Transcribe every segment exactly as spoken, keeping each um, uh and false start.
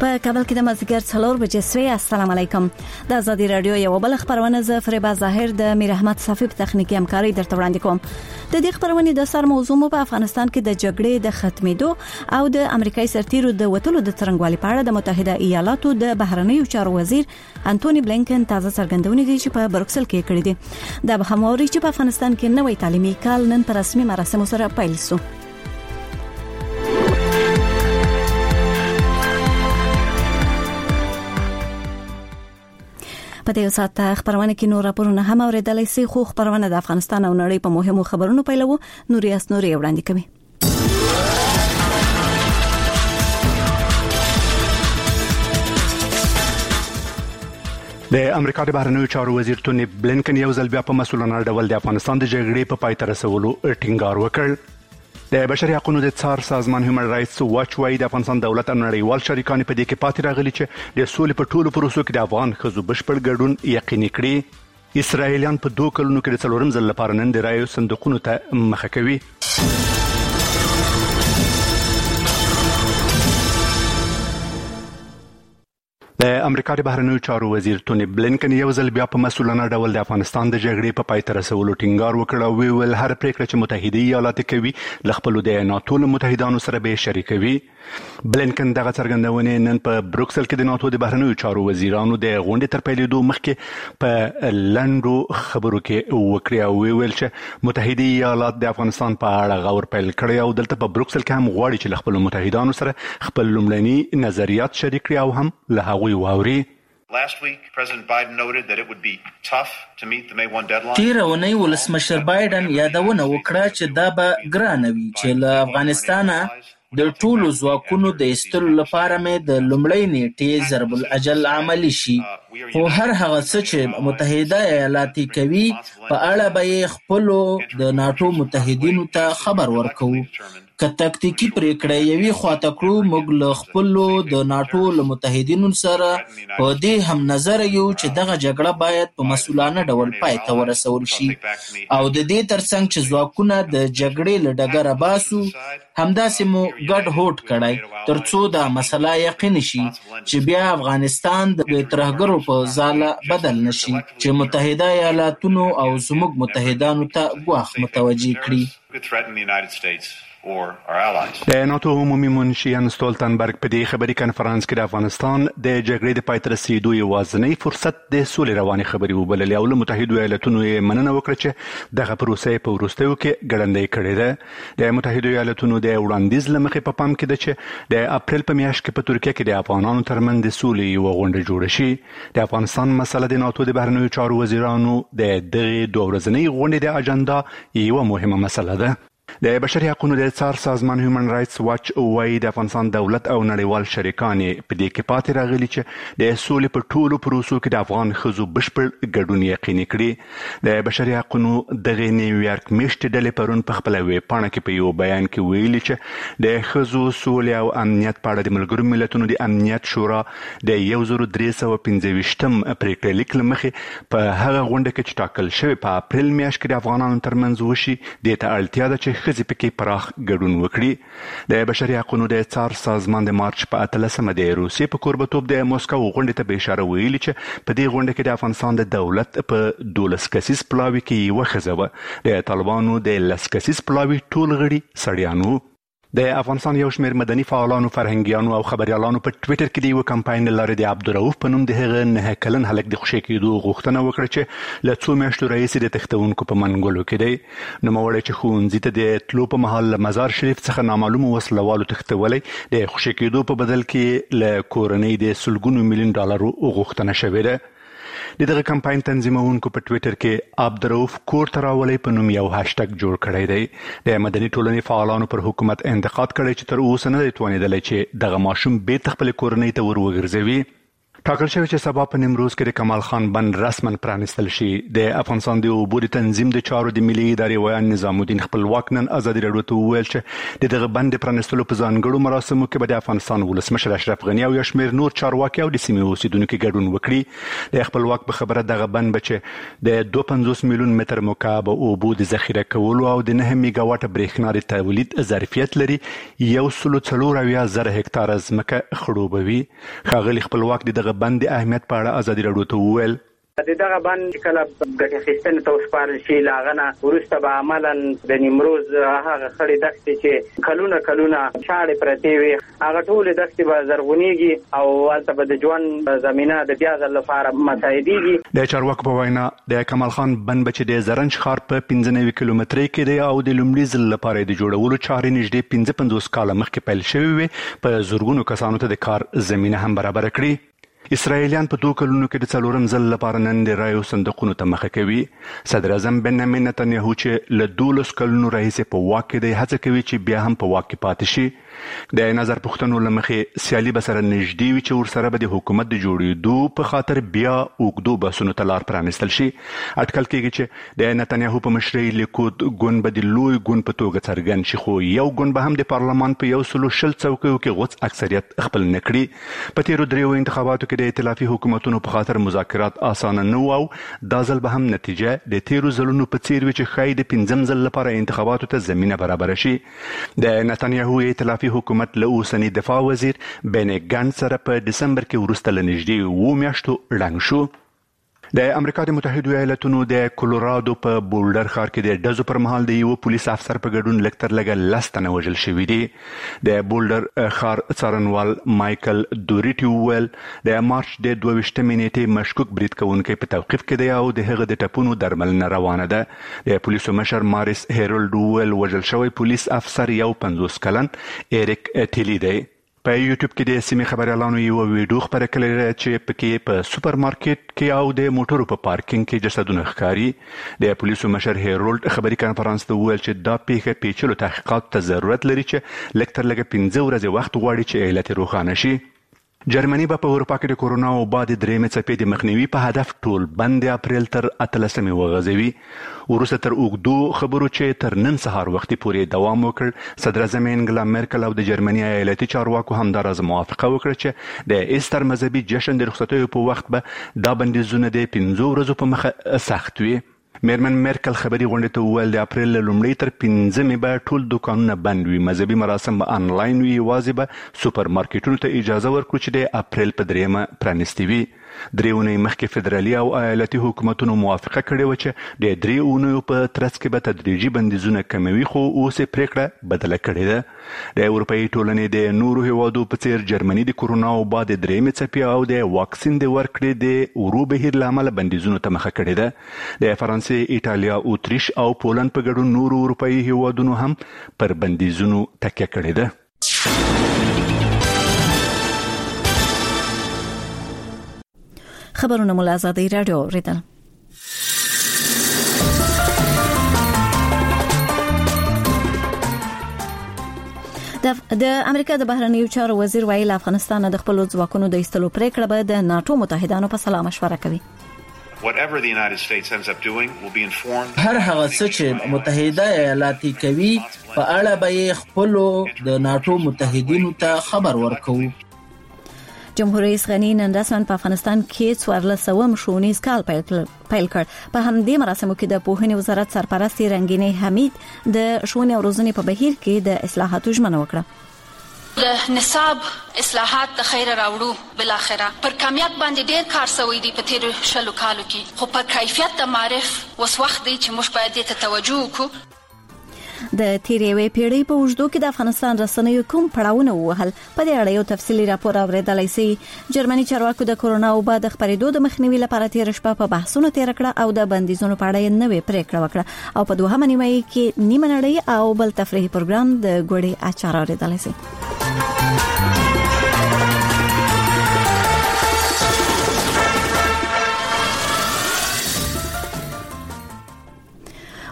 په کابل کې د مازیګر څلور بجې سوي. السلام علیکم. د ازادي رادیو یو بل خبرونه ز فریبا ظاهر د میر احمد صافی په تخنیکی همکاري درته وړاندې کوم. د دې خبرونه د سر موضوع مو په افغانستان کې د جګړې د ختمېدو او د امریکایي سرتیرو د وټلو د څرنګوالي په اړه د متحده ایالاتو د بهرنیو چارو وزیر انټونی بلینکن تازه څرګندونې دي چې په بروکسل کې کړې دي. د بهموري چې په افغانستان کې نوې تعلیمي کال نن پر رسمي مراسمو سره پیل شو. په دې ساعت خبرونه کې نور راپورونه هم اوریدلای شي. خو خبرونه د افغانستان او نړۍ په مهمو خبرونو پیلوو. نوریاس نوري وړاندې کوي. د امریکا د بهرنیو چارو وزیر ټونی بلینکن یو ځل بیا په مسؤلانه ډول د افغانستان د جګړې په پای ته رسولو ټینګار وکړ. د بشري حقوقو د څار سازمان هیومن رائټس واچ وايي د افغانستان دولت او نړیوال شریکان په دې کې پاتې راغلي چې د سولې په ټولو پروسو کې د افغان ښځو بشپړ ګډون یقیني کړي. اسرائیلیان په دوه کلونو کې د څلورم ځل لپاره نن د رایو صندوقونو ته مخه کوي. د امریکا د بهرنیو چارو وزیر ټونی بلینکن یو ځل بیا په مسؤلانه ډول د افغانستان د جګړې په پای ته رسولو ټینګار وکړ او ویل هر پریکړه چې متحده ایالات کوي له خپل د ناتو له متحدانو سره به شریکوي. بلینکن دغه څرګندونه نن په بروکسل کې د ناتو د بهرنیو چارو وزیرانو د غونډې تر پیلېدو مخکې په لندو خبرو کې وکړی او ویل چې متحده ایالات د افغانستان په اړه غور پیل کړی او دلته په بروکسل کې هم غواړي چې له خپل متحدانو سره خپل لومړني نظریات شریک کړي او هم له هغوی واوري. Last week, President Biden noted that it would be tough to meet the May first deadline. تیر اونۍ ولسمشر بایدن یادونه وکړه چې دا به ګرانه وي چې له افغانستانه د ټولو ځواکونو د ایستلو لپاره مې د لومړۍ نیټې ضرب الاجل عملي شي. خو هر هغه څه چې متحده ایالات کوي په اړه به یې خپلو د ناتو متحدینو ته خبر ورکوو. که تکتیکی پریکړه یوي خواته کړو موږ له خپلو د ناتو له متحدینو سره په دې هم نظر یو چې دغه جګړه باید په مسؤلانه ډول پای ته ورسول شي او د دې ترڅنګ چې ځواکونه د جګړې له ډګره باسو همداسې مو ګډ هوډ کړی ترڅو دا مسله یقیني شي چې بیا افغانستان د ترهګرو په ځاله بدل نشي چې متحده ایالاتونو او زموږ متحدانو ته ګواښ متوجه کړي. د ناتو عمومي منشي یان ستولتنبرګ په دې خبري کانفرنس کې د افغانستان د جګړې د پای ته رسیدو یوازینی فرصت د سولې رواني خبري وبللې او له متحده ایالاتونو یې مننه وکړه چې دغه پروسه په وروستیو کې ګړندۍ کړې ده. د متحده ایالاتونو د وړاندیز لمخې په پام کې ده چې د اپریل په میاشت کې په ترکیه کې د افغانانو ترمنځ د سولې یو غونډه جوړه شي. د افغانستان مسله د ناتو د بهرنیو چارو وزیرانو د دغه دوه ورځنۍ غونډې د اجنډا یو مهمه مسله ده. د بشري حقوقو د څار سازمان هیومن رائټس واچ وايي د افغانستان دولت او نړیوال شریکان په دې کې پاتې راغلي چې د سولې په ټولو پروسو کې د افغان ښځو بشپړ ګډون یقیني کړي. د بشري حقوقو د نیویارک میشتې ډلې پرون په خپل ویب پاڼه کې په یو بیان کې ویلي چې د ښځو سولې او امنیت په اړه د ملګرو ملتونو د امنیت شورا د یو زر درې سوه پنځه ویشتم پریکړې لیک له مخې په هغه غونډه کې چې ټاکل شوې په اپریل میاشت کې د افغانانو ترمنځ وشي دې ته اړتیا ده چې ښځې پکې پراخ ګډون وکړي. د بشري حقوقو د څار سازمان د مارچ په اتلسمه د روسیې په کوربتوب د مسکو غونډې ته به اشاره ویلي چې په دې غونډه کې د افغانستان د دولت په دولس کسیز پلاوي کې یوه ښځه وه. د طالبانو د لس کسیز پلاوي ټول غړي سړیان وو. د افغانستان یو شمېر مدني فعالانو فرهنګیانو او خبريالانو په ټویټر کې د یو کمپاین لاره د عبدالرؤف په نوم د هغه نه کلن هلک د خوشی کېدو غوښتنه وکړه چې له څو میاشتو راهیسې د تښتونکو په منګولو کې دی. نوموړی چې ښوونځي ته د تلو په مهال له مزار شریف څخه نامعلومو وسلوالو تښتولی د خوشی کېدو په بدل کې له کورنۍ د سلګونو میلیون ډالرو غوښتنه شوې ده. د دغه کمپاین تنظیمونکو په ټویټر کې عبدالرؤف کور ته راولي په نوم یو هاشټګ جوړ کړی دی. د مدني ټولنې فعالانو پر حکومت انتقاد کړی چې تر اوسه نه دی توانېدلی چې دغه ماشوم بیرته خپلې کورنۍ ته ور وګرځوي. ټاکل شوی چې سبا په نیمروز کې د کمال خان بند رسما پرانستل شي. د افغانستان د اوبو د تنظیم د چارو د ملي ادارې ویان نظام الدین خپلواک نن ازادي راډیو ته وویل چې د دغه بند پرانستلو په ځانګړو مراسمو کې به د افغانستان ولسمشر اشرف غنی او یو شمېر نور چارواکي او د سیمې اوسیدونکو ګډون وکړي. د خپلواک په خبره دغه بند به چې د دوه پنځوس میلیون متر مکعب اوبو د ذخیره کولو او د نه میگا واټ برېښنا د تولید ظرفیت لري، یو سلو څلور اویا زره هکتاره ځمکه خړوبوي. ښاغلي خپلواک د دغه بند اهمیت په اړه ازادي راډیو ته وویل. د دغه بند کله ګټه اخیستنې ته وسپارل شي، لاغنه وروسته به عملاً د نیمروز هغه خړې دښتې چې کلونه کلونه شاړې پرتې وي، هغه ټولې دښتې به زرغونېږي او هلته به د ژوند زمینه د بیا ځل لپاره مساعدېږي. د چارواکو په وینا د کمال خان بند به چې د زرنج ښار په پنځه نوي کیلومترۍ کې دی او د لومړي ځل لپاره د جوړولو چارې نږدې پنځه پنځوس کاله مخکې پیل شوې وې، په زرګونو کسانو ته د کار زمینه هم برابر کړي. اسرائیلیان په دوه کلونو کې د څلورم ځل لپاره نن د رایو صندوقونو ته مخه کوي. صدر اعظم بنیامین نتنیاهو چې له دولس کلونو راهیسې په واک کې دی هڅه کوي چې بیا هم په واک کې پاتې شي. د نظر پوښتنو له مخې سیالي به سره نږدې وي چې ورسره به د حکومت د جوړېدو په خاطر بیا اوږدو بحثونو ته لار پرانستل شي. اټکل کېږي چې د نتنیاهو په مشرۍ لیکود ګوند به د لوی ګوند په توګه څرګند شي، خو یو ګوند به هم د پارلمان په یو سلو شل څوکیو کې غوڅ اکثریت خپل نه کړي. په تیرو دریو انتخاباتو کې د ائتلافي حکومتونو په خاطر مذاکرات اسانه نه وو، دا ځل به هم نتیجه د تیرو ځلونو په څیر وي چې ښایي د پنځم ځل لپاره انتخاباتو ته زمینه برابره شي. د نتنیاهو ائتلافي حکومت له اوسنی دفاع وزیر بینی ګانټ سره په دسمبر کې وروسته له نږدې اوو میاشتو ړنګ شو. د امریکا د متحدو ایالاتونو د کولورادو په بولډر ښار کې د ډزو پر مهال د یو پولیس افسر په ګډون لږ تر لږه لس تنه وژل شوي دي. د بولډر ښار څارنوال مایکل دوریټي وویل د مارچ د دوه ویشتمې نیټې مشکوک برید کوونکی په توقیف کې دی او د هغه د ټپونو درملنه روانه ده. د پولیسو مشر ماریس هیرولډ وویل وژل شوی پولیس افسر یو پنځوس کلن ایریک ټیلی دی. په یوټیوب کې د سیمې خبريالانو یو ویډیو خبره کړې چې پکې په سوپر مارکیټ کې او د موټرو په پارکینګ کې جسدونه ښکاري. د پولیسو مشر هیرولډ خبري کانفرنس ته وویل چې دا پیښه پیچلو تحقیقات ته ضرورت لري چې لږ تر لږه پنځه ورځې وخت غواړي چې علت روښانه شي. جرمني به په اروپا کې د کورونا وبا د درېیمې څپې د مخنیوي په هدف ټول بند اپریل تر اتلسمې وغځوي. وروسته تر اوږدو خبرو چې تر نن سهار وختي پورې دوام وکړ، صدر اعظم انګلا مرکل او د جرمني ایالتي چارواکو همداراز موافقه وکړه چې د ایستر مذهبي جشن د رخصتیو په وخت به دا بندیزونه د پنځو ورځو په مخه سخت وي. میرمن مرکل خبري غونډې ته وویل د اپریل له لومړۍ تر پنځمې به ټول دوکانونه بند وي، مذهبي مراسم به انلاین وي، یوازې به سوپر مارکیټونو ته اجازه ورکړو چې د اپریل په درېیمه پرانیستي وي. درې اونۍ مخکې فدرالي او ایالتي حکومتونو موافقه کړې وه چې د درې اونیو په ترڅ کې به تدریجي بندیزونه کموي، خو اوس یې پرېکړه بدله کړې ده. د اروپایي ټولنې د نورو هیوادو په څیر جرمني د کورونا وبا د درېیمې څپې او د واکسین د ورکړې د ورو بهیر له امله بندیزونو ته مخه کړې ده. د فرانسې، ایټالیا، اوتریش او پولند په ګډون نورو اروپایي هیوادونو هم پر بندیزونو تکیه کړې ده. خبرونه مو له ازادي راډیو ریدل. د امریکا د بهرنیو چارو وزیر ویل افغانستان د خپل ځواکونو د ایستلو پریکړه به د ناتو متحدانو په سلا مشوره کوي. Whatever the United States ends up doing will be informed. هر هغه څه چې متحده ایالات کوي په اړه به خپل د ناتو متحدینو ته خبر ورکوي. جمهور رئیس غنی نن رسماً په افغانستان کې څوارلسم ښوونیز کال پیل کړ. په همدې مراسمو کې د پوهنې وزارت سرپرست رنگینې حمید د ښوونې او روزنې په بهیر کې د اصلاحاتو ژمنه وکړه. د نصاب اصلاحات د خیر راوړو بل اخره پر کامیاب باندې ډیر کار شوی دی په تیر شلو کالو کې، خو په کیفیت د معرف وس وخت دی چې موږ باید ته توجه وکړو. د تیریوي پیړۍ په وجودو کې د افغانستان رسنیو کوم پړاوونه وهل په دې اړه یو تفصیلي راپور اوریدلای شي. جرمني چارواکو د کورونا وبا د خپرېدو د مخنیوي لپاره تیر شپه په بحثونو تیر کړه او د بندیزونو په اړه نوې پریکړه وکړه او په دوهمه نیمه کې نیمه نړۍ او بل تفریحي پروګرام د ګوړې اچار اوریدلای شي.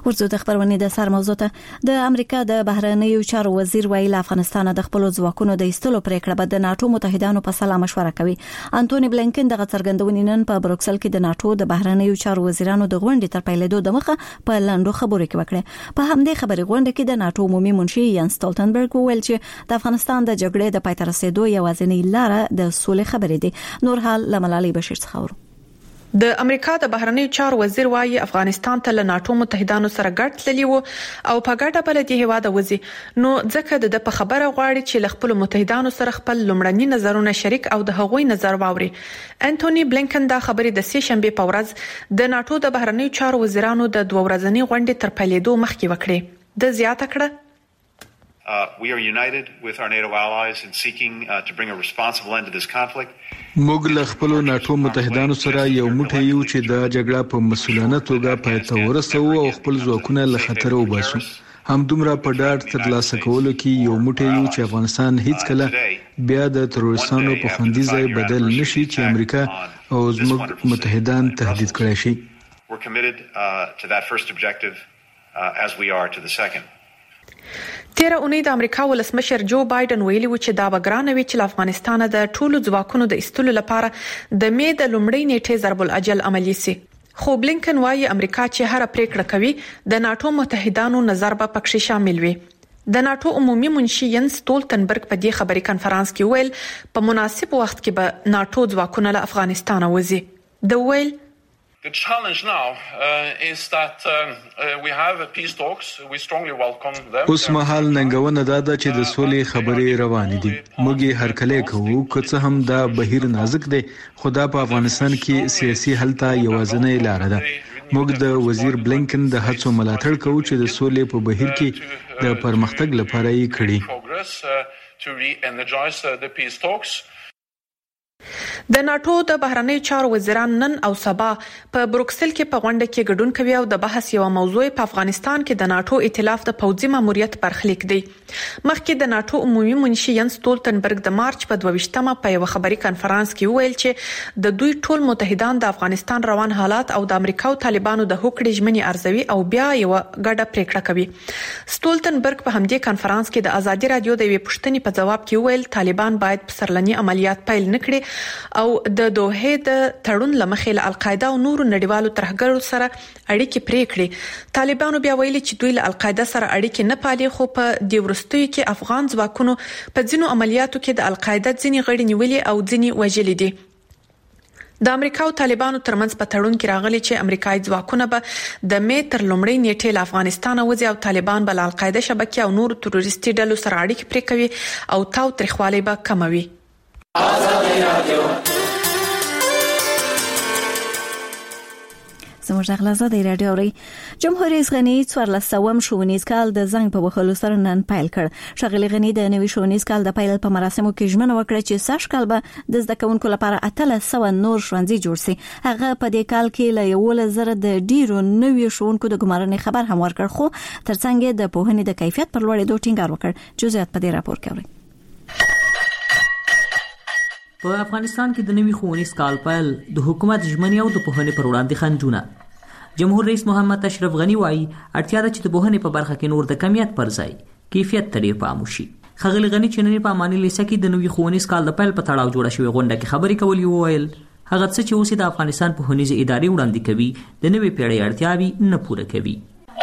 ورځو د خبرونه د سر موضوع ته د امریکا د بهرنیو چارو وزیر ویل افغانستان د خپل ځواکونو د ایستلو پریکړه به د ناتو متحدانو په سلا مشوره کوي. انټونی بلینکن د څرګندونې نن په بروکسل کې د ناتو د بهرنیو چارو وزیرانو د غونډې تر پیلېدو د مخه په لاندو خبرو کې وکړه. په همدې خبري غونډه کې د ناتو عمومي منشي یان سټولتنبرګ وویل چې د افغانستان د جګړې د پای ته رسیدو یوازینۍ لار د سولې خبرې دي. نور حال لملالي بشیر څخه. د امریکا د بهرنیو چارو وزیر وايي افغانستان ته له ناتو متحدانو سره ګډ تللی وو او په ګډه بل دی هوا د وزي نو ځکه د په خبره غواړي چې له خپل متحدانو سره خپل لمړني نظرونه شریک او د هغوی نظر واوري. انټونی بلینکن دا خبرې د سې شنبه په ورځ د ناتو د بهرنیو چارو وزیرانو د دوه ورځنی غونډې تر پیلېدو مخکې وکړه. د زیاته کړه Uh, we are united with our NATO allies in seeking uh, to bring a responsible end to this conflict. موږ له خپل ناتو متحدانو سره یو موټی یو چې د جګړه په مسؤلانه توګه پای ته ورسوو او خپل ځواکونه له خطر وباسو. هم دومره په ډاډ ترلاسه کولو کې یو موټی یو چې افغانستان هیڅ کله بیا د تروریستانو په خوندي ځای بدل نشي چې امریکا او زموږ متحدان تهدید کړي شي. We're committed uh, to that first objective uh, as we are to the second. تیر اونۍ د امریکا ولسمشر جو بایدن ویلي و چې دا بګرانوي چې افغانستان د ټولو ځواکونو د ایستلو لپاره د می د لومړۍ نیټې ضرب الاجل عملی سي. خو بلینکن وايي امریکا چې هر پریکړه کوي د ناتو متحدانو نظر به پکې شامل وي. د ناتو عمومي منشي یان سټولتنبرګ په دې خبري کانفرنس کې ویل په مناسب وخت کې به ناتو ځواکونه له افغانستان وځي. د ویل The challenge now uh, is that um, uh, we have peace talks. We strongly welcome them. اوس مهال ننګونه دا ده چې د سولې خبرې روانې دي. موږ یې هر کله کوو که څه هم دا بهیر نازک دی خو دا په افغانستان کې سیاسي حل ته یوازینۍ لار ده. موږ د وزیر بلینکن د هڅو ملاتړ کوو چې د سولې په بهیر کې د پرمختګ لپاره یې کړي. د ناتو د بهرنیو چارو وزیران نن او سبا په بروکسل کې په غونډه کې ګډون کوي او د بحث یو موضوع په افغانستان کې د ناتو ائتلاف د پوځي ماموریت برخلیک دی. مخکې د ناتو عمومي منشي یان سټولتنبرګ د مارچ په دوه ویشتمه په یو خبري کانفرنس کې ویل چې د دوی ټول متحدان د افغانستان روان حالات او د امریکا او طالبانو د هوکړې ژمنې ارزوي او بیا یو ګډه پریکړه کوي. سټولتنبرګ په همدې کانفرنس کې د ازادي رادیو د یوې پوښتنې په جواب کې ویل طالبان باید پسرلني عملیات پیل نکړي او د دوه د تړون لمخې له القاعده او نورو نړیوالو ترهګرو سره اړیکې پرې کړې. طالبانو بیا ویلي چې دوی له القاعده سره اړیکې نه پالي خو په دې وروستیو کې افغان ځواکونو په ځینو عملیاتو کې د القاعده ځینې غړي نیولي او ځینې وژلي دي. د امریکا او طالبانو ترمنځ په تړون کې راغلي چې امریکایي ځواکونه به د می تر لومړۍ نیټې له افغانستان وځي او طالبان به له القاعده شبکې او نورو تروریستي ډلو سره اړیکې پرې کوي او تاو تریخوالی به کموي. زموږ غلازه د رادیو اوري. جمهور رئیس غنی څوارلسم شونیز کال د زنګ په وخلو سره نن پیل کړ. شغلی غنی د نوي شونیز کال د پیل په مراسمو کې ژمنه وکړه چې سږ کال به د زده کوونکو لپاره اتلس نور ښوونځي جوړ شي. هغه په دې کال کې له یو لزر د ډیرو نوي ښوونکو د ګمارنې خبر هم ورکړ خو ترڅنګ د پوهنې د کیفیت پر لوړېدو ټینګار وکړ. جزئیات په دې راپور کې اورئ. په افغانستان کې د نوي ښوونیز کال پیل د حکومت ژمنې او د پوهنې پر وړاندې خنډونه. جمهور رئیس محمد اشرف غنی وایي اړتیا ده چې د پوهنې په برخه کې نور د کمیت پر ځای کیفیت ته ډیر پام وشي. ښاغلي غنی چې نن په اماني لیسه کې د نوي ښوونیز کال د پیل په تړاو جوړه شوې غونډه کې خبرې کولې وویل هغه څه چې اوس د افغانستان پوهنیزې ادارې وړاندې کوي د نوې پیړۍ اړتیاوې نه پوره کوي.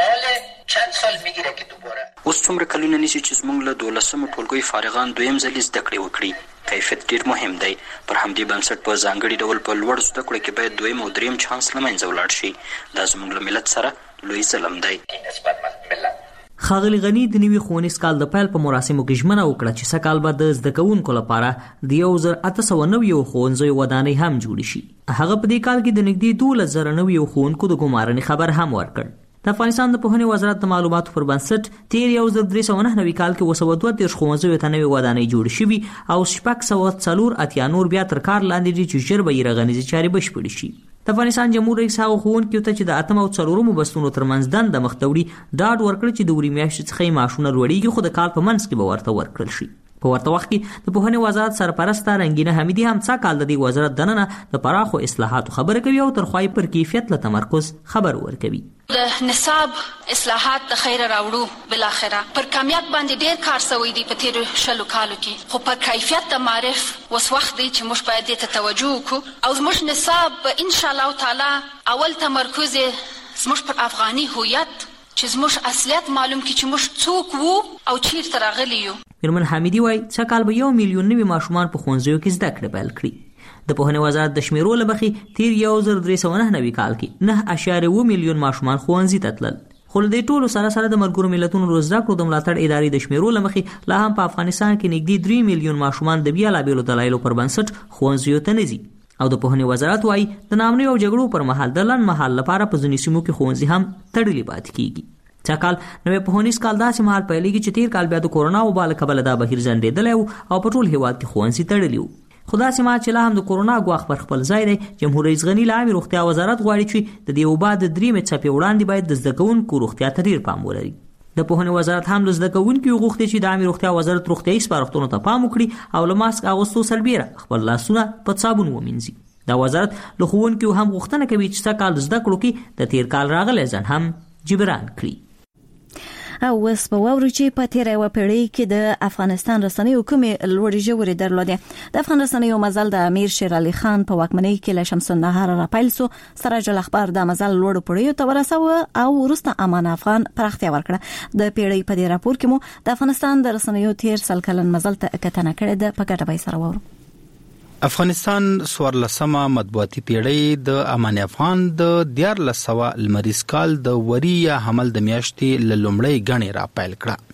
اوس څومره کلونه نیسي چې زموږ له دولسمو ټولګیو فارغان دویم ځل زده کړې وکړي. کیفیت ډیر مهم دی. پر همدې بنسټ په ځانګړي ډول په لوړ زده کړو کې باید دویم او دریم چانس له منځه ولاړ شي. دا زموږ له ملت سره لوی ظلم دی. ښاغلي غنی د نوي ښوونیز کال د پیل په مراسمو کې ژمنه وکړه چې سږ کال به د زده کوونکو لپاره د یو زر اته سوه نویو ښوونځیو ودانۍ هم جوړې شي. هغه په دې کال کې د نږدې دولس زره نویو ښوونکو د ګمارنې خبر هم ورکړ. د افغانستان د پوهنې وزارت د معلوماتو پر بنسټ تیر یو زر درې سوه نهه نوي کال کې اوه سوه دوه دېرش ښوونځیو ته نوې ودانۍ جوړې شوي او شپږ سوه څلور اتیا نور بیا تر کار لاندې دي چې ژر به یې رغنیزې چارې بشپړې شي. د افغانستان جمهور رئیس هغو ښوونکو ته چې د اتم او څلورمو بستونو ترمنځ دنده مخ ته وړي ډاډ ورکړ چې د وړي میاشتې څخه یې معاشونه لوړېږي خو د کال په منځ کې به ورته ورکړل شي. په ورته وخت کې د پوهنې وزارت سرپرسته رنګینه حمیدي هم څا کال د دې وزارت دننه د پراخو اصلاحاتو خبره کوي او ترخوای پر کیفیت له تمرکز خبر ورکوي. د د نصاب اصلاحات د خیر راوړو بل اخره پر کمیت باندې ډیر کار شوی دی په تیر شلو کالو کې خو په کیفیت د معرف وس وخت دی چې موږ باید ته توجه وکړو او زموږ نصاب ان شاء الله تعالی اول تمرکز زموږ پر افغاني هویت چې زموږ اصلیت معلوم کی چې موږ څوک وو او چیرته راغلی یو. میرمن حمیدی وایي چې کال به یو میلیون نوي ماشومان په ښوونځیو کې زده کړې پیل کړي. د پوهنې وزارت د شمیرو له مخې تیر یو زر درې سوه نهه نوي کال کې نه اعشاریه اووه میلیون ماشومان ښوونځي ته تلل. خو له دې ټولو سره سره د ملګرو ملتونو د زده کړو د ملاتړ ادارې د شمیرو له مخې لا هم په افغانستان کې نږدې درې میلیون ماشومان د بېلابېلو دلایلو پر بنسټ ښوونځیو ته نه ځي. او د پوهنې وزارت وایي د نامنیو جګړو پر مهال د لنډ مهال لپاره په ځینو سیمو کې ښوونځي هم تړلي پاتې کېږي. چا کال نوې پوهنیز کال داسې مهال پیلېږي چې تیر کال بیا د کورونا وبا له کبله دا بهیر ځنډېدلی و او په ټول هېواد کې ښوونځي تړلي وو. خو داسې مهال چې لا هم د کورونا ګواښ پر خپل ځای دی، جمهور رئیس غني له عامې روغتیا وزارت غواړي چې د دې وبا د درېیمې څپې وړاندې باید د زده کوونکو روغتیا ته ډېر پام ولري. د پوهنې وزارت هم د زده کوونکو غوښتي چې د عامې روغتیا وزارت روغتیایي سپارښتنو ته پام وکړي او له ماسک اغوستو سربیره خپل لاسونه په صابون ومینځي. دا وزارت له ښوونکو هم غوښتنه کوي چې سږ کال زده کړو کې د تیر کال راغلی ځنډ هم جبران کړي. او اوس په واورو چې په تیره یوه پیړۍ کې د افغانستان رسنیو کومې لوړې ژورې درلودې. د افغان رسنیو مزل د امیر شیر علي خان په واکمنۍ کې له شمس النهار راپیل سو. سراج الاخبار د مزل لوړو پوړیو ته ورساوه او وروسته امان افغان پراختیا ورکړه. د پیړۍ په دې راپور کې مو د افغانستان د رسنیو تیر سل کلن مزل ته کتنه کړې ده. په ګډه به سره وورو. افغانستان څوارلسمه مطبوعاتي پیړۍ د امان افغان د دیارلس سوه لمریز کال د وري یا حمل د میاشتې له لومړۍ ګڼې را پیل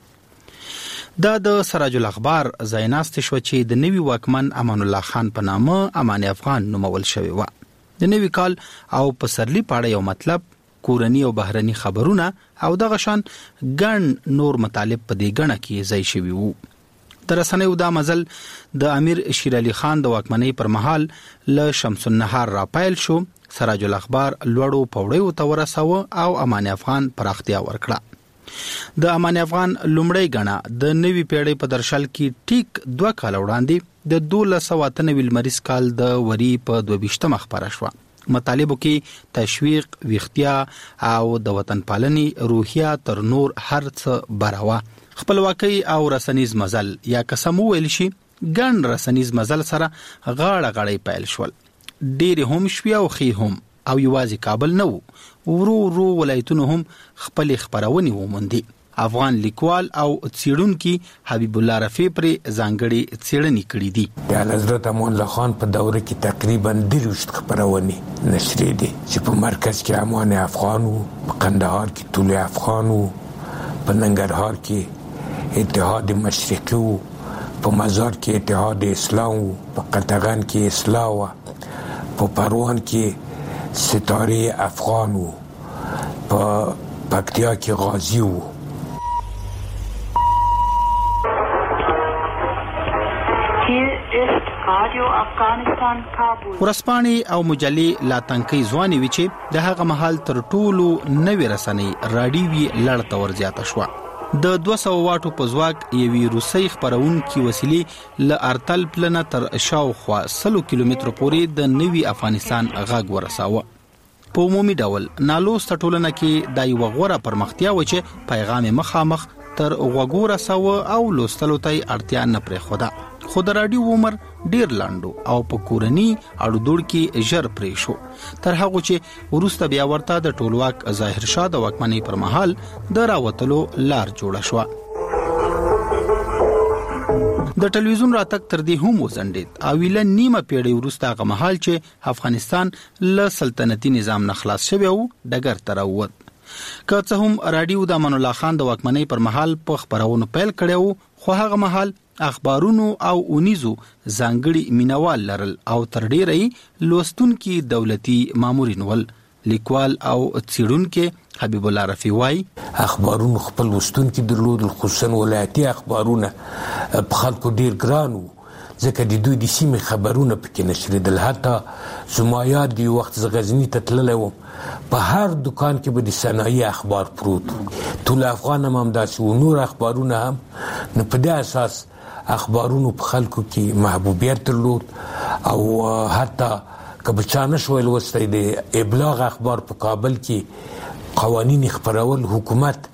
کړه. دا د سراج الاخبار ځای ناستې شوه چې د نوي واکمن امان الله خان په نامه امان افغان نومول شوی و. د نوي کال او پسرلي پاړه یو مطلب، کورني او بهرني خبرونه او دغه شان ګڼ نور مطالب په دې ګڼه کې ځای شوي وو. د رسنیو دا مزل د امیر شیر علي خان د واکمنۍ پر مهال له شمس النهار را پیل شو. سراج الاخبار لوړو پوړیو ته ورساوه او امان افغان پراختیا ورکړه. د امان افغان لومړی ګڼه د نوي پیړۍ په درشل کې ټیک دوه کال وړاندې د دولس سوه اته نوي لمریز کال د وري په دوه ویشتمه خپره شوه. مطالبو کې تشویق، ویښتیا او د وطن پالنې روحیه تر نور هر څه براوه. خپلواکۍ او رسنیز مزل یا قسم ویل شي ګڼ رسنیز مزل سره غاړه غړی پیل شول. ډېرې هم شوي او ښې هم او یوازې کابل نه وو، ورو ورو ولایتونو هم خپلې خپرونې وموندې. افغان لیکوال او څېړونکي حبیب الله رفیع پرې ځانګړې څېړنې کړې دي. د حضرت امان الله خان په دوره کې تقریبا دېرشت خپرونې نشرې دي چې په مرکز کې امان افغان وو، په قندهار کې طلوع افغان وو، په ننګرهار کې اتحاد مشرقي وو، په مزار کې اتحاد اسلام وو، په قطغن کې اصلاح وو، په پروان کې ستاره افغان وو، په پکتیا کې غازی وو. ورځپاڼې او مجلې لا تنکۍ ځوانې وي چې د هغه مهال تر ټولو نوې رسنۍ راډیو یې لړ ته ورزیاته شوه. د دوه سوه واټو په ځواک یوې روسۍ خپرونکي وسیلې له ارتل پلنه تر شاوخوا سلو کیلومترو پورې د نوي افغانستان غږ ورساوه. په عمومي ډول نالوسته ټولنه کې دا یوه غوره پرمختیا و چې پیغام مخامخ تر غوږو رساوه او لوستلو ته یې اړتیا نه پرېښوده. خو د راډیو عمر ډیر لاندو او په کورني اړو دوړ کې ژر پرې شو، تر هغه چې وروسته بیا ورته د ټولواک ظاهر شاه د واکمنۍ پر مهال د راوتلو لار جوړه شوه. د ټلویزیون راتګ تر دې هم وځنډېد او له نیمه پیړۍ وروسته هغه مهال چې افغانستان له سلطنتي نظام نه خلاص شوی و ډګر ته راووت. که څه هم راډیو د امان الله خان د واکمنۍ پر مهال په خپرونو پیل کړی و، خو هغه مهال اخبارونو او اونیزو ځانګړي مینوال لرل او تر ډیره لوستونکي دولتي مامورین ول. لیکوال او څېړونکي حبیب الله رفیع وایي اخبارونو خپل لوستونکي درلودل، خصوصا ولایتي اخبارونه په خلکو ډیر ګران وو ځکه د دوی د سیمې خبرونه پکې نشریدل. حتی زما یاد دی وخت زه غزني ته تللی وم، په هر دکان کې به د صنایع اخبار پروت و. ټول افغان هم همداسې و، نور اخبارونه هم. نو په دې اساس اخبارونو په خلکو کې محبوبیت درلود او حتی که به چا نه شوی لوستی د ابلاغ اخبار په کابل کې قوانین خپرول حکومت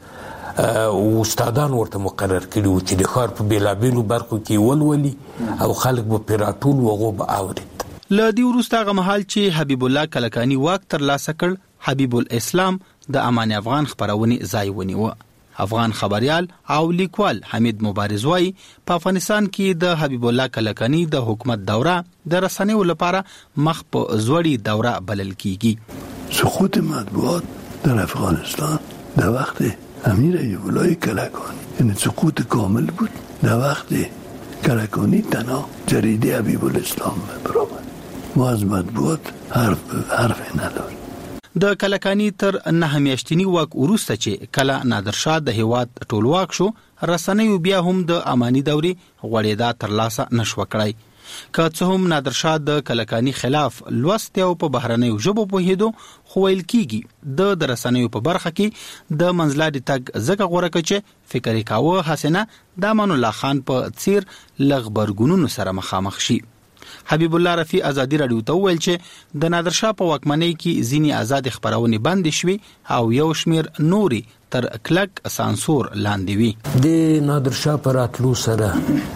او استادان ورته مقرر کړي وو چې د ښار په بیلابیلو برخو کې ولولي او خلک به پرې راټول وغو به اورید. له دې وروسته هغه مهال چې حبیب الله کلکاني واک ترلاسه کړ، حبیب الاسلام د امان افغان خپرونې ځای ونیوه. افغان خبريال او لیکوال حمید مبارز وايي په افغانستان کې د حبیب الله کلکاني د حکومت دوره د رسنیو لپاره مخ په زوړی دوره بلل کیږي. سقوط مطبوعات در افغانستان در وقت امیر ایوب الله کلکانی یعنی سقوط کامل بود. در وقت کلکانی تنها جریده حبیب الاسلام برآمد. ما از مطبوعات حرف حرف نداشت. د کلکانی تر نه میاشتنی واک وروسته چې کله نادرشاه د هیواد ټولواک شو، رسنیو بیا هم د امانی دوري غوړېدا ترلاسه نشو کړای. که څه هم نادرشاه د کلکانی خلاف لوست او په بهرنیو ژبو پوهېدو، خو ویل کیږي د درسنیو په برخه کې د منځلاري تګ زګه غوړه کچې فکر کاوه حسنه د امان الله خان په څیر لغبرګونونو سره مخامخ شي. حبیب الله رفیع ازادي رادیو ته ویل چې د نادرشاه په واکمنۍ کې ځینی آزاد خبرونه بند شوي او یو شمیر نوري تر کلک سانسور لاندې وي. د نادرشاه پر اتلو سره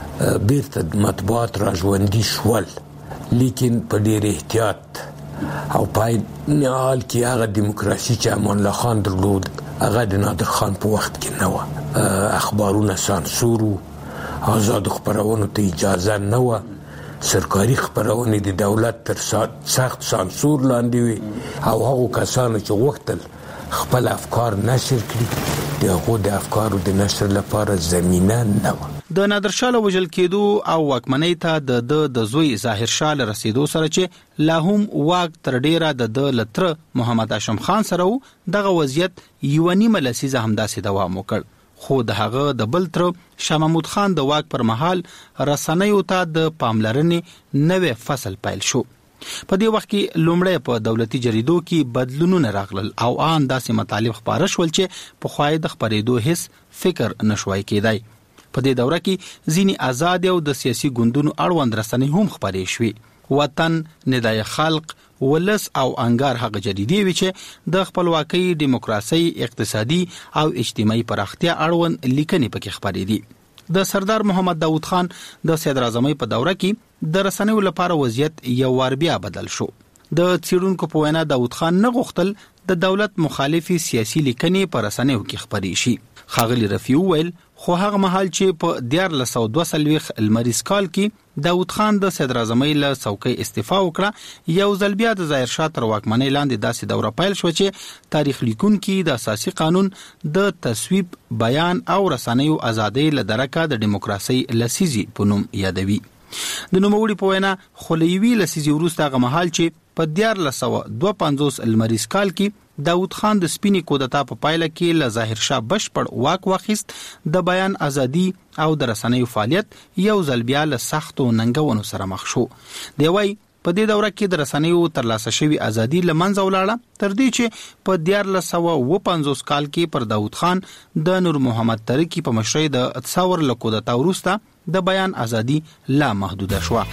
بیرته مطبوعات راژوندي شول، لیکن په ډیر احتیاط او پای نهال کې هغه دیموکراسي چې امان الله خان درلود هغه د نادر خان په وخت کې نه و. اخبارونه سانسور و، آزاد خبرونو ته اجازه نه و، سرکاري خبرونه د دولت تر سخت سانسور لاندې وي او هغه کسانو چې غوښتل خپل افکار نشر کړي دغه د افکارو د نشر لپاره زمينه نه و. د نادرشاه له وژل کېدو او واکمنۍ ته د د د زوی ظاهر شاه له رسیدو سره چې لا هم واک تر ډیره د د لتر محمد هاشم خان سره و، دغه وضعیت یو نیمه لسیزه همداسې دوام وکړ. خو د هغه د بل تر شاه محمود خان د واک پر مهال رسنیو ته د پاملرنې نوې فصل پیل شو. په دې وخت کې لومړی په دولتي جریدو کې بدلونونه راغلل او ان داسې مطالب خبره شول چې په خوای د خبرېدو هیڅ فکر نشوي کېدای. په دې دوره کې ځینی آزاد او د سیاسي ګوندونو اړوند رسنۍ هم خبرې شوې. وطن، ندای خلق، ولس او انګار هغه جریدې وی چې د خپلواکۍ، دیموکراسي، اقتصادي او اجتماعي پراختیا اړوند لیکنې پکې خبرې دي. د سردار محمد داود خان د صدر اعظمۍ په دوره کې د رسنیو لپاره وضعیت یو وار بیا بدل شو. د څیړونکو په وینا داود خان نه غوښتل د دولت مخالفي سیاسي لیکنې په رسنیو کې خبرې شي. خاغلی رفیع ویل خو هغه مهال چې په دیارلس سوه دوه څلوېښت لمریز کال کې داود خان د صدر اعظمۍ له څوکۍ استعفا وکړه، یو ځل بیا د ظاهر شاه تر واکمنۍ لاندې داسې دوره پیل شو چې تاریخ لیکونکي د اساسي قانون د تصویب، بیان او رسنیو ازادۍ له درکه د دیموکراسي لسیزي په نوم یادوي. د نوموړي په وینا خلیوي لسیزي وروسته هغه مهال چې په دیارلس سوه دوه پنځوس لمریز کال کې داود خان د سپینې کودتا په پایله کې له ظاهر شاه بشپړ واک واخیست، د بیان ازادي او د رسنیو فعالیت یو ځل بیا له سختو ننګونو سره مخ شو. دی وايي په دې دوره کې د رسنیو ترلاسه شوی ازادي له منځه ولاړه، تر دې چې په دیارلس سوه اووه پنځوس کال کې پر داود خان د نور محمد ترکی په مشرۍ د تصور له کودتا وروسته د بیان ازادي لا محدوده شوه.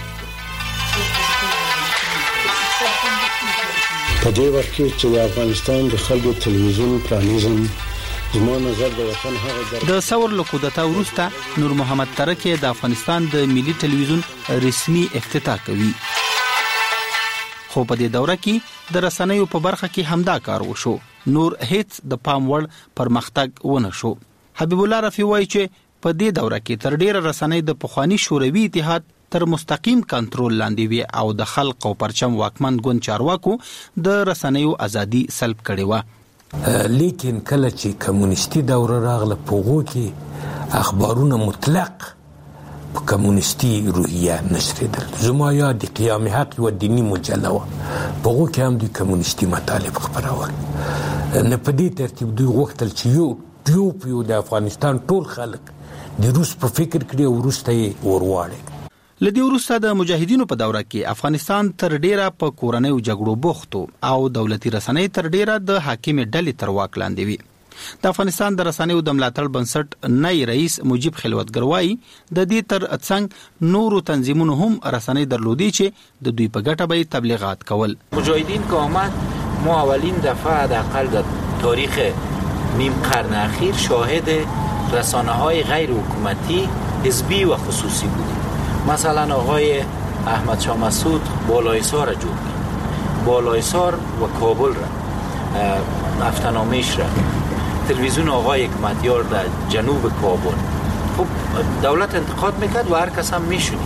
په دې وخت کې چې د افغانستان د خلکو تلویزیون پرانیزم زموږ نظر د وطن هغه د ثور له کودتا وروسته نور محمد ترکی د افغانستان د ملي تلویزیون رسمي افتتاح کوي. خو په دې دوره کې د رسنیو په برخه کې همدا کار وشو، نور هیڅ د پام وړ پرمختګ ونه شو. حبیب الله رفیع وایي چې په دې دوره کې تر ډیره رسنۍ د پخوانی شوروي اتحاد تر مستقیم کنټرول لاندې وي او د خلق او پرچم واکمن ګوند چارواکو د رسنیو ازادي سلب کړې و. لیکن کله چې کمونیستي دوره راغله په هغو کې اخبارونه مطلق په کمونیستي روحیه نشریدل. زما یاد د قیام حق و دینی مجله وه، په هغو کې هم دوی کمونیستي مطالب خپرول. نه په دې ترتیب دوی غوښتل چې یو یو په یو د افغانستان ټول خلک د روس په فکر کړي او وروسته یې ورواړي. لدی وروسته د مجاهدینو په دوره کې افغانستان تر ډیره په کورنیو جګړو بوختو او دولتي رسنۍ تر ډیره د حاکم ډلې تر واک لاندې وي. د افغانستان د رسنیو د ملاتړ بنسټ نای رئیس مجيب خلوتګر وایي د دې تر څنګ نورو تنظیمونو هم رسنۍ درلودي چې د دوی په ګټه به تبلیغات کول. مجاهدین که آمد ما اولین دفعه حداقل د تاریخ نیم قرن اخیر شاهد رسانه‌های غیر حکومتی حزبی و خصوصی بودیم. مثلا آقای احمد شاه مسعود بالایسار را جور کرد، بالایسار و کابل را، نفتنامیش را، تلویزیون آقای حکمتیار در جنوب کابل. خب دولت انتقاد میکرد و هر کس هم میشونید.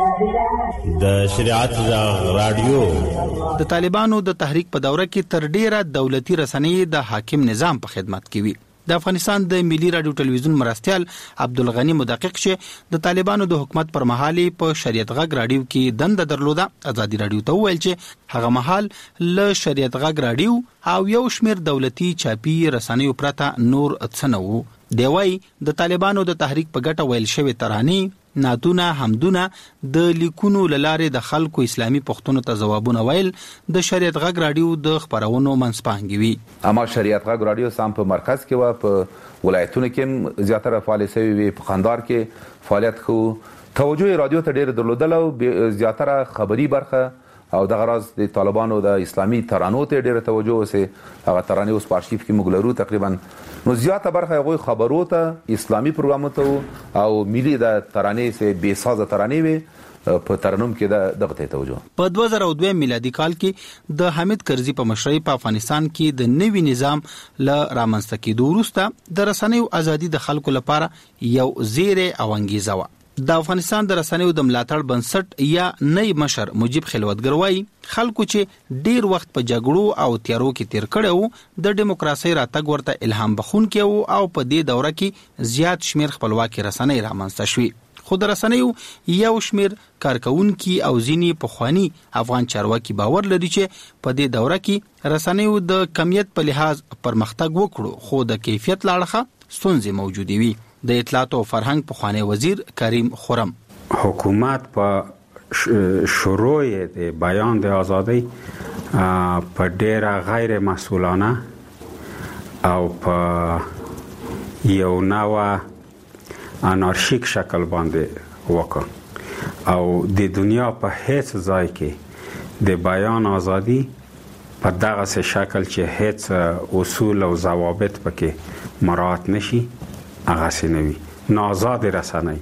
د شریعت رادیو د طالبانو د تحریک په دوره کې تر ډیره دولتي رسنۍ د حاکم نظام په خدمت کې وي. د افغانستان د ملي رادیو ټلویزیون مرستیال عبدالغنی مدقق چې د طالبانو د حکومت پر مهال په شریعت غږ رادیو کې دنده درلوده، ازادي رادیو ته وویل چې هغه مهال له شریعت غږ رادیو او یو شمېر دولتي چاپي رسنیو پرته نور څه نه وو. دی وايي د طالبانو د تحریک په ګټه ویل شوی ترانې، نعتونه، حمدونه د لیکونو لاره د خلکو اسلامي پښتنو ته ځوابونه ویل د شریعت غږ رادیو د خبرونو منځپانګې وي. اما شریعت غږ رادیو سم په مرکز کې و، په ولایتونو کې زیاتره فعال شوی وي، په خندار کې فعالیت خو توجه رادیو ته ډېر درلودل او زیاتره خبري برخه او د غراض د طالبانو د اسلامي ترانو ته ډېر توجه وسه. هغه ترانې اوس په ارشیف کې مګلرو تقریبا نو زیاته برخه هغه خبرو ته، اسلامي پروګرامو ته او ملي د ترانې سه بے ساز ترانې وي په ترنم کې د دغه توجه. په دوه زره دوه میلادي کال کې د حامد کرزي په مشرۍ په افغانستان کې د نوي نظام ل رامنځته کېدو وروسته د رسنیو ازادي د خلکو لپاره یو زیری او انګیزه و. د افغانستان د رسنیو د ملاتړ بنسټ یا نئی مشر مجيب خلوتګر وایي خلکو چې ډیر وخت په جګړو او تیارو کې تیر کړو د دیموکراسي راتګ ورته الهام بخښونکي او په دې دوره کې زیات شمیر خپلواکي رسنۍ رامنځته شوې. خو د رسنیو یو شمیر کارکونکي او ځینی پخوانی افغان چارواکي باور لري چې په دې دوره کې رسنیو د کمیت په لحاظ پرمختګ وکړو، خو د کیفیت لاړخه ستونزې موجودې وي. د اطلاعات او فرهنګ پخوانی وزیر کریم خرم حکومت په شروع د بیان د ازادۍ په ډیره غیر مسئولانه او په یو نوع انارشیک شکل باندې وکړ او د دنیا په هیڅ ځای کې د بیان ازادي په دغه شکل چې هیڅ اصول او ضوابط پکې مراعات نشي هغه سينوي نازاد رسنۍ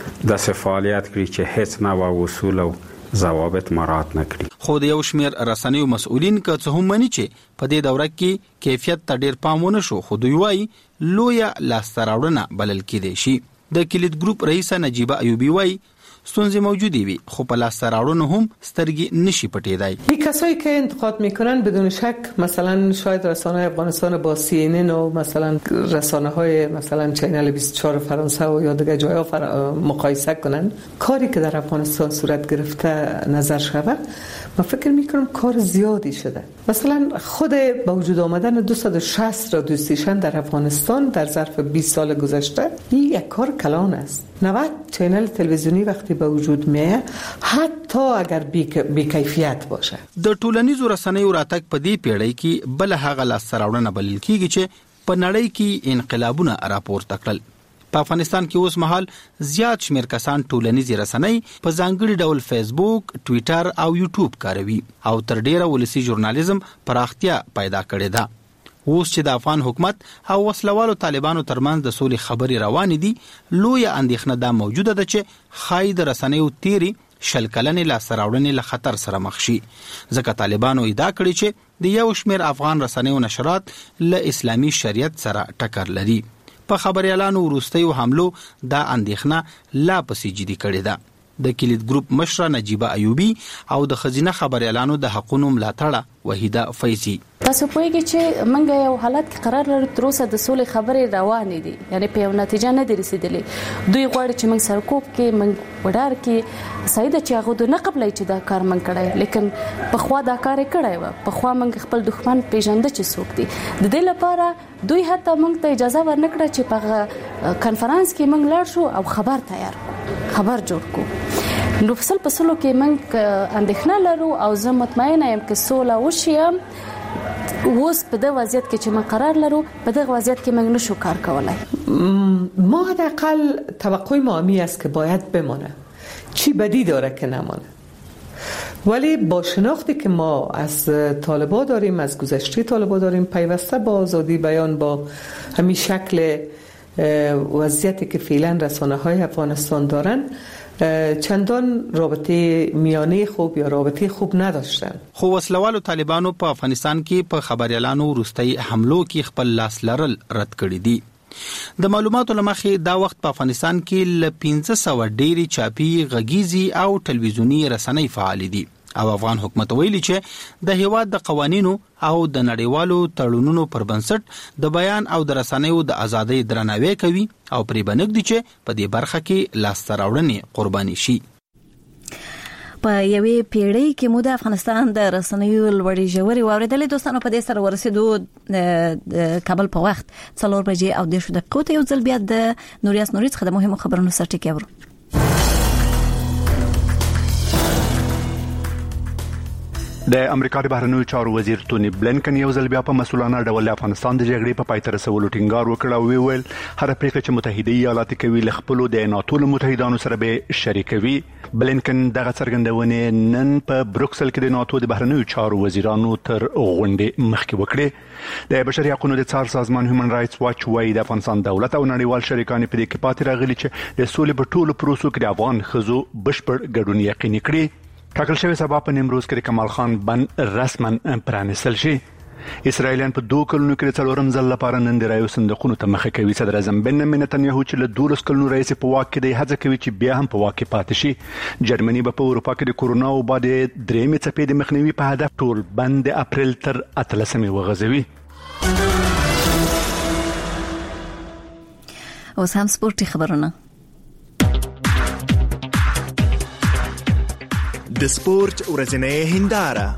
د فعالیت کړی چې هیڅ نه اصول او ضوابط مراعات نه کړي. خو د یو شمیر رسنیو مسؤلین که څه هم مني چې په دې دوره کې کیفیت ته ډیر پام ونه شو، خو دوی وايي لویه لاستراوړنه بلل کېدای شي. د کلید ګروپ رئیس نجیبه ایوبی وايي ستونزې موجودی وي، خو په لاس راوړنو هم سترګې نشي پټېدای. این کسایی که انتقاد میکنن بدون شک مثلا شاید رسانه افغانستان با سی ان ان و مثلا رسانه های مثلا چینل بیست و چهار فرانسه و یا دیگه جاها فر... مقایسه کنن. کاری که در افغانستان صورت گرفته نظر شود، من فکر میکنم کار زیادی شده. مثلا خود با وجود آمدن دویست و شصت رادیو استیشن در افغانستان در ظرف بیست سال گذشته، این یک کار کلان است. نود چینل تلویزیونی وقتی به وجود میه حتی اگر بیکیفیت باشه. د ټولنیزو رسنیو راتګ په دې پیړۍ کې بل هغه لاسراوړنه بلل کیږي چې په نړۍ کې انقلابونه راپورته کړل. په افغانستان کې اوس مهال زیات شمیر کسان ټولنیزې رسنۍ په ځانګړي ډول فیسبوک، ټوئیټر او یوټیوب کاروي او تر ډیره ولسی ژورنالیزم پراختیا پیدا کړې ده. اوس چې د افغان حکومت او وسلوالو طالبانو ترمنځ د سولې خبرې روانې دي، لویه اندېښنه دا موجوده ده چې ښایي د رسنیو تیری شل کلنې لاسته راوړنې له خطر سره مخ شي، ځکه طالبانو ادعا کړې چې د یو شمېر افغان رسنیو نشرات له اسلامي شریعت سره ټکر لري. په خبريالانو وروستیو حملو دا اندېښنه لا پسې جدي کړې ده. د کلید ګروپ مشره نجیبه ایوبی او د خزینه خبريالانو د حقوقو ملاتړه وحیده فیضی تاسو پوهیږئ چې موږ یو حالت کې قرار لرو تر اوسه د سولې خبرې روانې دي، یعنی په یو نتیجه نه دي رسیدلې. دوی غواړي چې موږ سرکوب کې موږ وډار کې سیده چې هغه د نه قبلې چې دا کار موږ کړی، لیکن په خوا دا کار کړی و، په خوا موږ خپل دښمن پیژنده چې څوک دي. د دې لپاره دوی حتی موږ ته اجازه ورنکړه چې په کانفرنس کې موږ لاړ شو او خبر تیار خبر جوړ کو. نو فصل په سلو کې موږ اندېښنه لرو او زه مطمئنه یم چې سوله وشي. اوس په دغه وضعیت کې چې ما قرار لرو، په دغه وضعیت کې موږ نشو کار کولای. ما حداقل توقع ما همی است که باید بمانه. چی بدی داره که نمانه؟ ولی با شناختی که ما از طالبان داریم، از گذشته طالبان داریم، پیوسته با آزادی بیان، با همین شکل وضعیتی که فعلا رسانه‌های افغانستان دارن، چندان رابطه میانه خوب یا رابطه خوب نداشتن. خو وسلوالو طالبانو په افغانستان کې په خبريالانو وروستي حملو کې خپل لاس لرل رد کړی دي. د معلوماتو لمخې دا وخت په افغانستان کې ل پنځه سوه ډېری چاپي غږیزي او ټلویزیوني رسنۍ فعال دي او افغان حکومت ویلي چې د هیواد د قوانینو او د نړیوالو تړونونو پر بنسټ د بیان او د رسنیو د ازادۍ درناوی کوي او پرې بنګ دي چې په دې برخه کې لاسته راوړنې قرباني شي. په یوې پیړۍ کې مو د افغانستان د رسنیو لوړې ژورې واوریدلې. دوستانو په دې سره ورسېدو کابل په وخت څلور بجې او دېرش دقیقو ته یو ځل بیا د نوریاس نوري څخه د مهمو خبرونو سرټکی اورو. د امریکا د بهرنیو چارو وزیر ټونی بلنکن یو ځل بیا په مسؤلانه ډول افغانستان د جګړې په پای ته رسولو ټینګار وکړ او ویل هر پریکړه چې متحده ایالات کوي له خپل د ناتو متحدانو سره به شریکوي. بلنکن دغه څرګندونه نن په بروکسل کې د ناتو د بهرنیو چارو وزیرانو تر غونډې مخکې وکړه. د بشري حقوقو د څار سازمان هیومن رائټس واچ وايي د افغانستان دولت او نړیوال شریکان په دې کې پاتې راغلي چې د سولې په ټولو پروسو کې د افغان ښځو بشپړ ګډون یقیني کړي. ټاکل شوی سبا په نیمروز کې کمال خان بند رسما پرانیستل شي. اسرائیلیان په دوه کلونو کې د څلورم ځل لپاره نن د رایو صندوقونو ته مخه کوي. صدر اعظم بنیامین نتنیاهو چې له دولس کلونو رئیس په واک کې دی هڅه کوي چې بیا هم په واک کې پاتې شي. جرمني به په اروپا کې د کورونا او بعد درېمې څپې د مخنیوي په هدف ټول بند اپریل تر اتلسمې وغځوي. اوس هم سپورتي خبرونه. د سپورت ورځنۍ هنداره.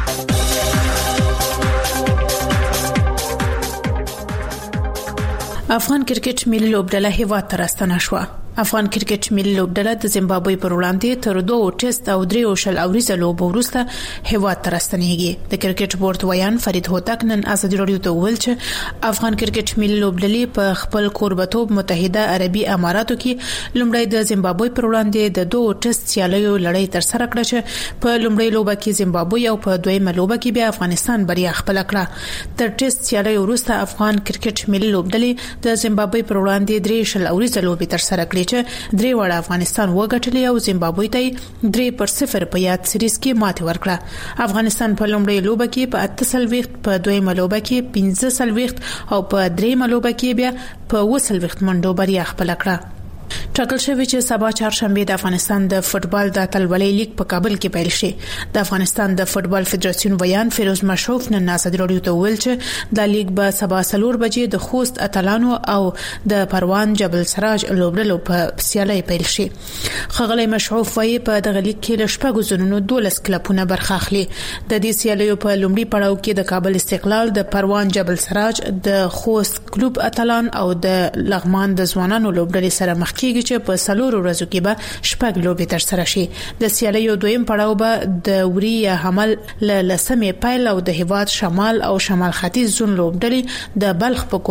افغان کرکټ ملي لوبډله هیواد ته راستنه شوه. افغان کرکټ ملي لوبډله د زیمبابوې پر وړاندې تر دوه ټیسټ او درې شل اوریزه لوبو وروسته هیواد ته راستنېږي. د کرکټ بورډ ویان فرید هوتک نن ازادي راډیو ته وویل چې افغان کرکټ ملي لوبډلې په خپل کوربتوب متحده عربي اماراتو کې لومړی د زیمبابوې پر وړاندې د دوه ټیسټ سیالیو لړۍ تر سره کړه چې په لومړی لوبه کې زیمبابوې او په دویمه لوبه کې بیا افغانستان بریا خپل کړه. تر ټیسټ سیالیو وروسته افغان کرکټ ملي لوبډلې د زیمبابوې پر وړاندې درې شل اوریزه لوبې تر سره کړې چې درې وړه افغانستان وګټلې او زیمبابوې ته درې پر صفر په یاد سریز کې ماتې ورکړه. افغانستان په لومړۍ لوبه کې په اته سلويخت، په دویمه لوبه کې پنځه سلويخت او په دریمه لوبه کې بیا په اووه سلويخت منډو بریا خپل کړه. ټاکل شوی چې سبا چهارشنبه د افغانستان د فوتبال د اتلولۍ لیګ په کابل کې پیل شي. د افغانستان د فوتبال فدراسیون ویان فیروز مشروف نن ازادي راډیو ته ویل چې د لیګ به سبا سلور بجې د خوست اتلانو او د پروان جبل سراج لوبډلو په سیالۍ پیل شي. خغلی مشروف وايي په دغه لیګ کې له شپږو زونونو دولس کلبونه برخه اخلي. د دې سیالیو په لومړي پړاو کې د کابل استقلال، د پروان جبل سراج، د خوست کلوب اتلان او د لغمان د ځوانانو لوبډلې سره مخ کېږي چې په سلور ورځو کې به شپږ لوبې تر سره شي. د سیالیو دویم پړاو به د وری حمل له لسمې پیل او د هیواد شمال او شمال ختیځ زون لوبډلې د بلخ په